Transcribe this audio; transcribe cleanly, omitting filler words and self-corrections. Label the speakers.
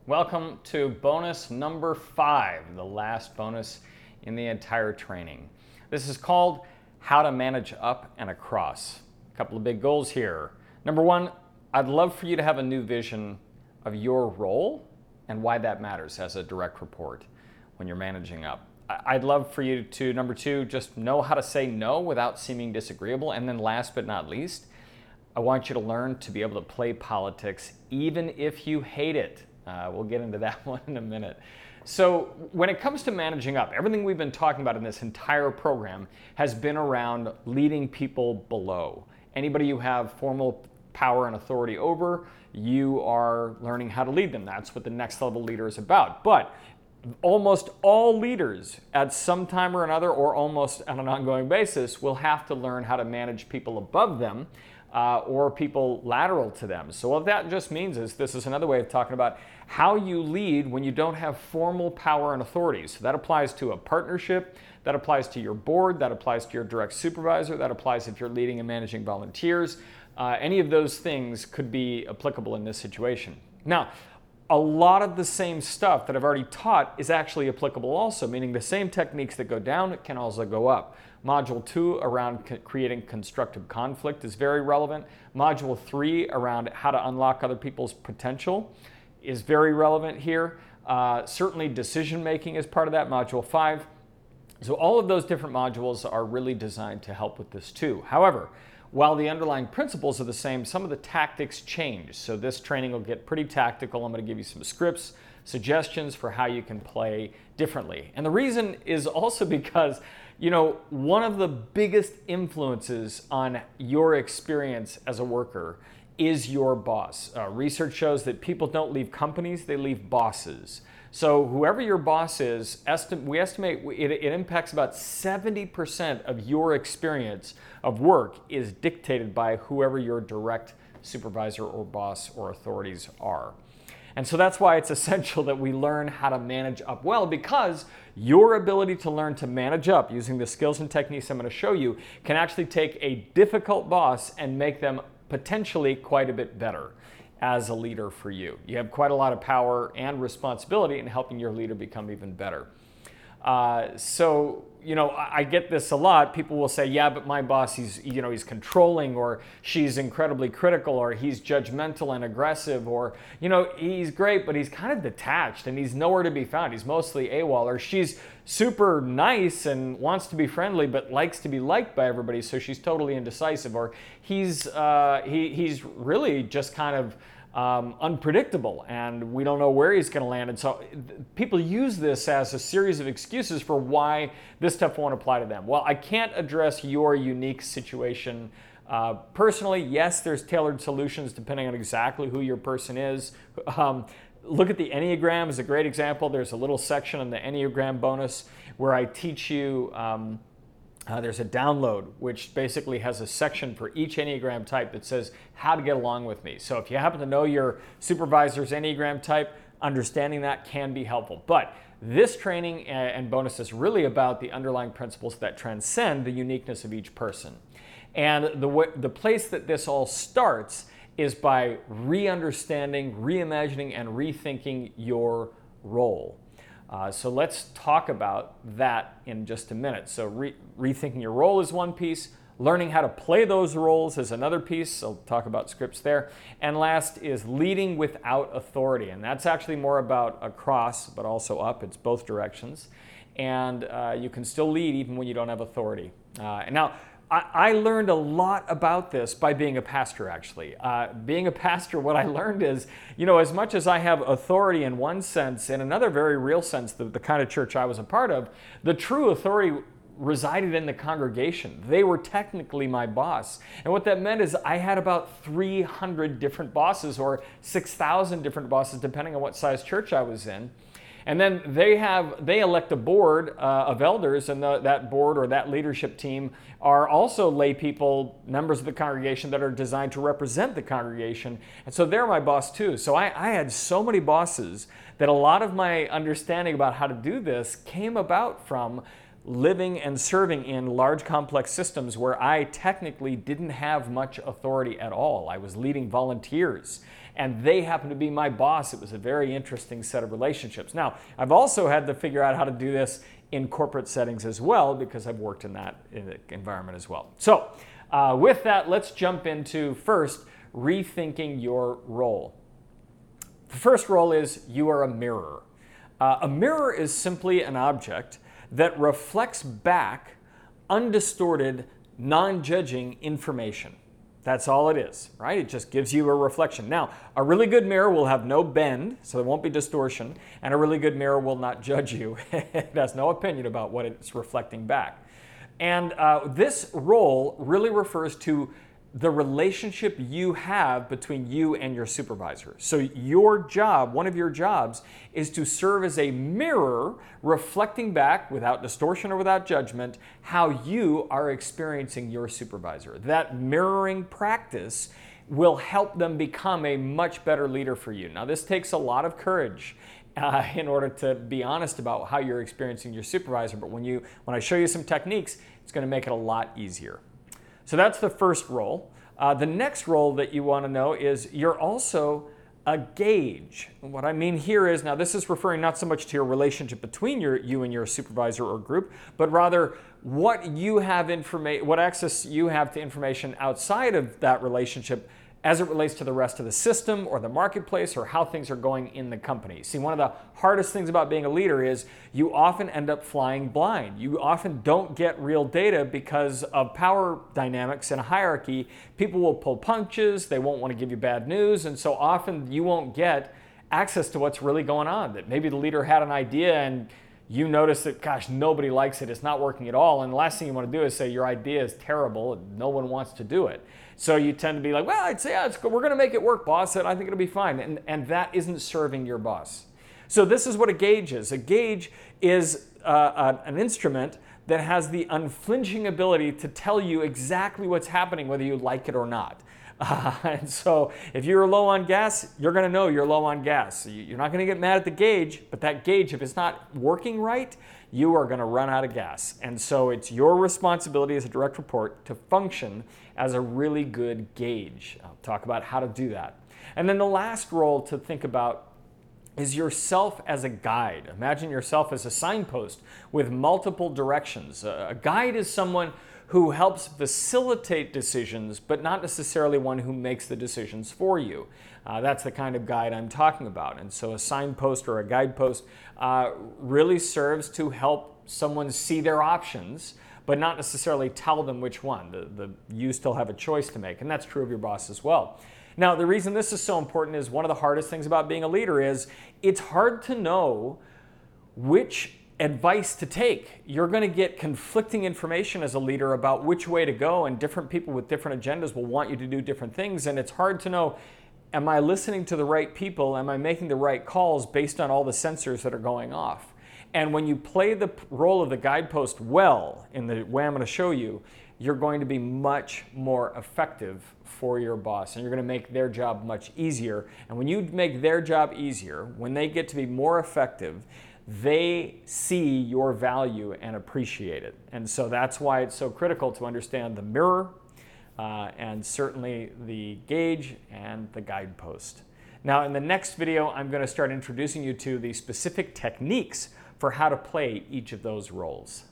Speaker 1: Welcome to bonus number 5, the last bonus in the entire training. This is called How to Manage Up and Across. A couple of big goals here. Number 1, I'd love for you to have a new vision of your role and why that matters as a direct report when you're managing up. I'd love for you to, number 2, just know how to say no without seeming disagreeable. And then last but not least, I want you to learn to be able to play politics even if you hate it. We'll get into that one in a minute. So when it comes to managing up, everything we've been talking about in this entire program has been around leading people below. Anybody you have formal power and authority over, you are learning how to lead them. That's what the next level leader is about. But almost all leaders at some time or another, or almost on an ongoing basis, will have to learn how to manage people above them or people lateral to them. So what that just means is, this is another way of talking about how you lead when you don't have formal power and authority. So that applies to a partnership, that applies to your board, that applies to your direct supervisor, that applies if you're leading and managing volunteers. Any of those things could be applicable in this situation. Now, a lot of the same stuff that I've already taught is actually applicable also, meaning the same techniques that go down can also go up. Module 2 around creating constructive conflict is very relevant. Module 3 around how to unlock other people's potential is very relevant here. Certainly decision making is part of that, Module 5. So all of those different modules are really designed to help with this too. However, while the underlying principles are the same, some of the tactics change. So this training will get pretty tactical. I'm going to give you some scripts, suggestions for how you can play differently. And the reason is also because, you know, one of the biggest influences on your experience as a worker is your boss. Research shows that people don't leave companies, they leave bosses. So whoever your boss is, we estimate it impacts about 70% of your experience of work is dictated by whoever your direct supervisor or boss or authorities are. And so that's why it's essential that we learn how to manage up well, because your ability to learn to manage up using the skills and techniques I'm going to show you can actually take a difficult boss and make them potentially quite a bit better as a leader for you. You have quite a lot of power and responsibility in helping your leader become even better. So, you know, I get this a lot. People will say, yeah, but my boss, he's controlling, or she's incredibly critical, or he's judgmental and aggressive, or, you know, he's great, but he's kind of detached and he's nowhere to be found. He's mostly AWOL, or she's super nice and wants to be friendly, but likes to be liked by everybody, so she's totally indecisive, or he's really just kind of unpredictable and we don't know where he's going to land. And so people use this as a series of excuses for why this stuff won't apply to them. Well, I can't address your unique situation personally. Yes, there's tailored solutions depending on exactly who your person is. Look at the Enneagram as a great example. There's a little section in the Enneagram bonus where I teach you there's a download which basically has a section for each Enneagram type that says how to get along with me. So if you happen to know your supervisor's Enneagram type, understanding that can be helpful. But this training and bonus is really about the underlying principles that transcend the uniqueness of each person. And the place that this all starts is by re-understanding, reimagining, and rethinking your role. So let's talk about that in just a minute. So rethinking your role is one piece. Learning how to play those roles is another piece. I'll talk about scripts there. And last is leading without authority. And that's actually more about across, but also up. It's both directions. And you can still lead even when you don't have authority. And now, I learned a lot about this by being a pastor, actually. Being a pastor, what I learned is, you know, as much as I have authority in one sense, in another very real sense, the kind of church I was a part of, the true authority resided in the congregation. They were technically my boss. And what that meant is I had about 300 different bosses, or 6,000 different bosses, depending on what size church I was in. And then they elect a board of elders, and that board or that leadership team are also lay people, members of the congregation that are designed to represent the congregation. And so they're my boss too. So I had so many bosses that a lot of my understanding about how to do this came about from living and serving in large complex systems where I technically didn't have much authority at all. I was leading volunteers and they happen to be my boss. It was a very interesting set of relationships. Now, I've also had to figure out how to do this in corporate settings as well, because I've worked in that environment as well. So with that, let's jump into first rethinking your role. The first role is you are a mirror. A mirror is simply an object that reflects back undistorted, non-judging information. That's all it is, right? It just gives you a reflection. Now, a really good mirror will have no bend, so there won't be distortion, and a really good mirror will not judge you. It has no opinion about what it's reflecting back. And this role really refers to the relationship you have between you and your supervisor. So your job, one of your jobs, is to serve as a mirror reflecting back, without distortion or without judgment, how you are experiencing your supervisor. That mirroring practice will help them become a much better leader for you. Now, this takes a lot of courage in order to be honest about how you're experiencing your supervisor, but when I show you some techniques, it's going to make it a lot easier. So that's the first role. The next role that you want to know is you're also a gauge. What I mean here is, now this is referring not so much to your relationship between you and your supervisor or group, but rather what access you have to information outside of that relationship as it relates to the rest of the system or the marketplace or how things are going in the company. See, one of the hardest things about being a leader is you often end up flying blind. You often don't get real data because of power dynamics in a hierarchy. People will pull punches, they won't want to give you bad news, and so often you won't get access to what's really going on. That maybe the leader had an idea and you notice that, gosh, nobody likes it, it's not working at all, and the last thing you want to do is say your idea is terrible and no one wants to do it. So you tend to be like, well, I'd say, yeah, we're going to make it work, boss, and I think it'll be fine. And that isn't serving your boss. So this is what a gauge is. A gauge is an instrument that has the unflinching ability to tell you exactly what's happening, whether you like it or not. And so if you're low on gas, you're going to know you're low on gas. You're not going to get mad at the gauge, but that gauge, if it's not working right, you are going to run out of gas. And so it's your responsibility as a direct report to function as a really good gauge. I'll talk about how to do that. And then the last role to think about is yourself as a guide. Imagine yourself as a signpost with multiple directions. A guide is someone who helps facilitate decisions, but not necessarily one who makes the decisions for you. That's the kind of guide I'm talking about. And so a signpost or a guidepost really serves to help someone see their options, but not necessarily tell them which one. You still have a choice to make, and that's true of your boss as well. Now, the reason this is so important is one of the hardest things about being a leader is it's hard to know which advice to take. You're going to get conflicting information as a leader about which way to go, and different people with different agendas will want you to do different things, and it's hard to know, am I listening to the right people? Am I making the right calls based on all the sensors that are going off? And when you play the role of the guidepost well, in the way I'm going to show you, you're going to be much more effective for your boss, and you're going to make their job much easier. And when you make their job easier, when they get to be more effective, they see your value and appreciate it. And so that's why it's so critical to understand the mirror and certainly the gauge and the guidepost. Now, in the next video, I'm going to start introducing you to the specific techniques for how to play each of those roles.